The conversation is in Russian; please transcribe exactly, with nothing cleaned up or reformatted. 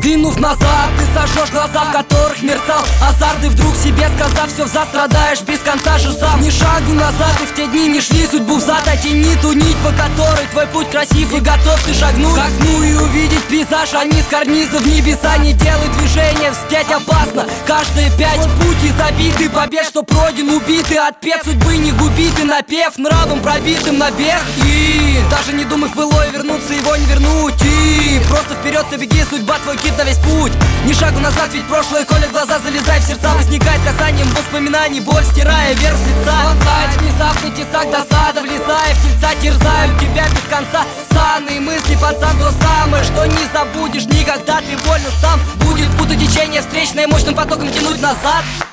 двинув назад, ты сожжешь глаза, в которых мерцал азарт. И вдруг себе сказав, все застрадаешь без конца же сам. Ни шагу назад, и в те дни не шли судьбу взад. Оттяни ту нить, по которой твой путь красив, и готов ты шагнуть к окну и увидеть пейзаж, а не с карниза в небеса. Не делай движения, вспять опасно. Каждые пять пути забиты побед, что пройден, убитый отпет судьбы не губит. И напев нравом пробитым набег. И даже не думай в былое вернуться, его не вернуть. И просто вперед ты беги, судьба твой кит на весь путь. Ни шагу назад, ведь прошлое колет глаза, залезай в сердца. Возникает касанием воспоминаний, боль стирая вверх с лица. Вонзает внезапный тесак досада, влезая в тельца, терзают тебя без конца. Санные мысли, пацан, то самое, что не забудешь никогда. Ты больно сам будет путать течение встречное, мощным потоком тянуть назад.